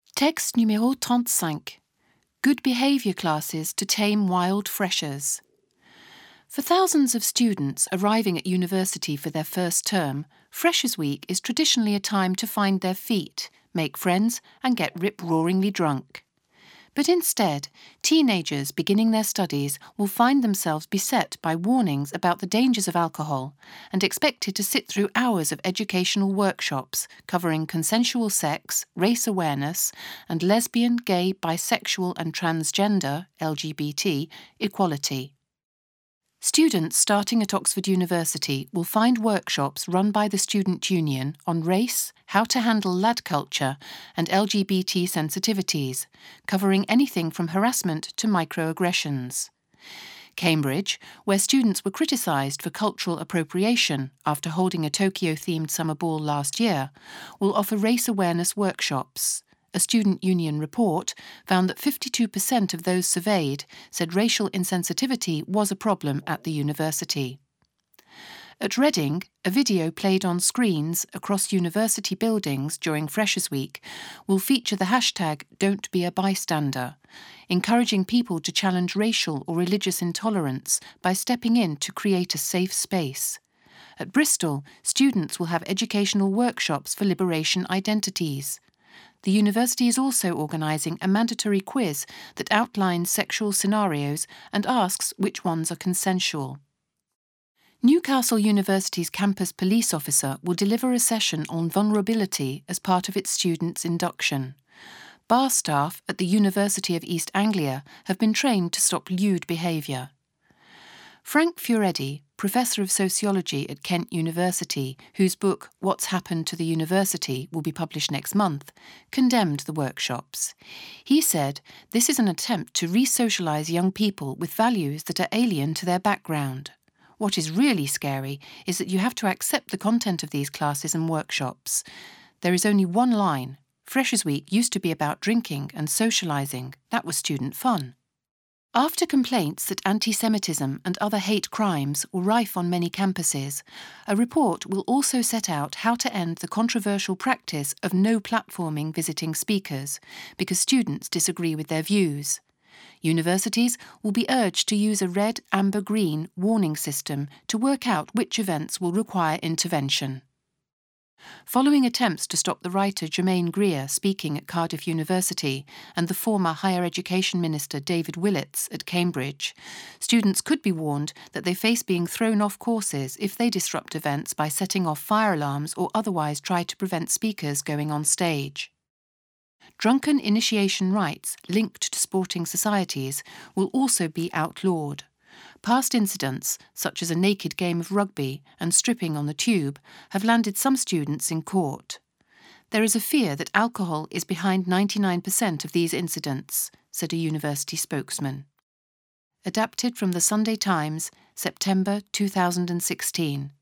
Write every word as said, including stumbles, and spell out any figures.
Texte numéro trente-cinq. Good behaviour classes to tame wild freshers. For thousands of students arriving at university for their first term, Freshers' Week is traditionally a time to find their feet, make friends and get rip-roaringly drunk. But instead, teenagers beginning their studies will find themselves beset by warnings about the dangers of alcohol and expected to sit through hours of educational workshops covering consensual sex, race awareness, and lesbian, gay, bisexual and transgender L G B T equality. Students starting at Oxford University will find workshops run by the Student Union on race, how to handle lad culture and L G B T sensitivities, covering anything from harassment to microaggressions. Cambridge, where students were criticised for cultural appropriation after holding a Tokyo-themed summer ball last year, will offer race awareness workshops. A Student Union report found that fifty-two percent of those surveyed said racial insensitivity was a problem at the university. At Reading, a video played on screens across university buildings during Freshers' Week will feature the hashtag Don't Be a Bystander, encouraging people to challenge racial or religious intolerance by stepping in to create a safe space. At Bristol, students will have educational workshops for liberation identities. The university is also organising a mandatory quiz that outlines sexual scenarios and asks which ones are consensual. Newcastle University's campus police officer will deliver a session on vulnerability as part of its students' induction. Bar staff at the University of East Anglia have been trained to stop lewd behaviour. Frank Furedi, Professor of Sociology at Kent University, whose book What's Happened to the University will be published next month, condemned the workshops. He said this is an attempt to re-socialise young people with values that are alien to their background. What is really scary is that you have to accept the content of these classes and workshops. There is only one line. Freshers' Week used to be about drinking and socialising. That was student fun. After complaints that anti-Semitism and other hate crimes were rife on many campuses, a report will also set out how to end the controversial practice of no platforming visiting speakers, because students disagree with their views. Universities will be urged to use a red, amber, green warning system to work out which events will require intervention. Following attempts to stop the writer Germaine Greer speaking at Cardiff University and the former Higher Education Minister David Willetts at Cambridge, students could be warned that they face being thrown off courses if they disrupt events by setting off fire alarms or otherwise try to prevent speakers going on stage. Drunken initiation rites linked to sporting societies will also be outlawed. Past incidents, such as a naked game of rugby and stripping on the tube, have landed some students in court. There is a fear that alcohol is behind ninety-nine percent of these incidents, said a university spokesman. Adapted from the Sunday Times, September two thousand sixteen.